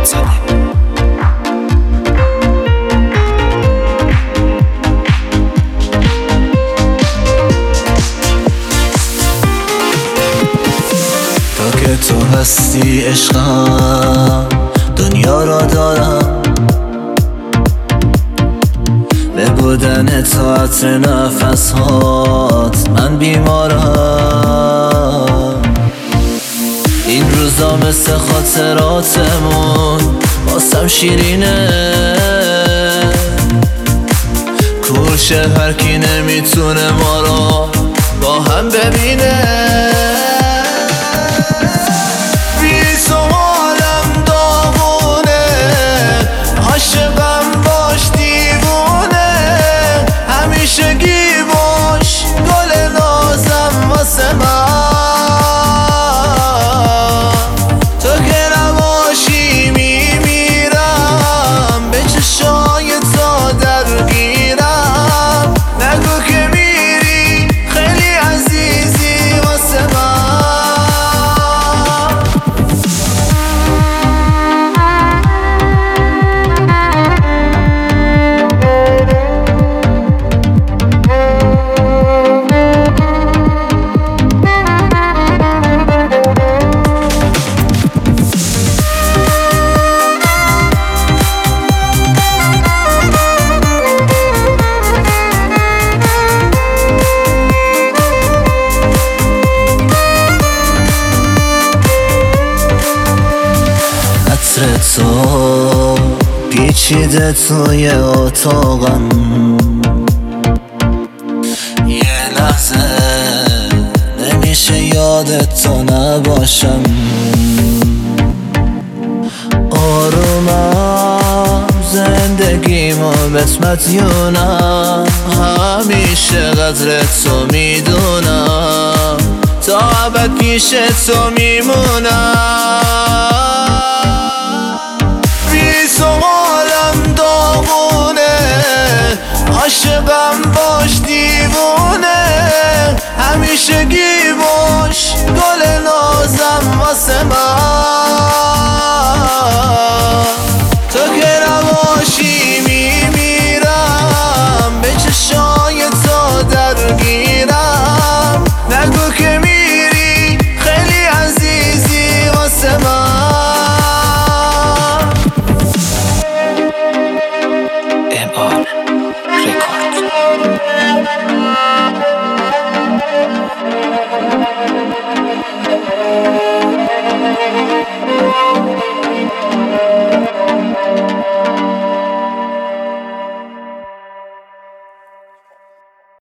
محمد زاده. تا که تو هستی عشقم دنیا را دارم، به بودن تو عطر نفس هات من بیمارم. این روزا مثل خاطراتمون واسم شیرینه، کور شه هر کی نمیتونه ما رو با هم ببینه. تو پیچیده توی اتاقم، یه لحظه نمیشه یادت تو نباشم. آرومم زندگیمو بهت مدیونم، همیشه قدر تو میدونم، تا ابد پیش تو میمونم. حالم داغونه، عاشقم باش دیوونه، همیشگی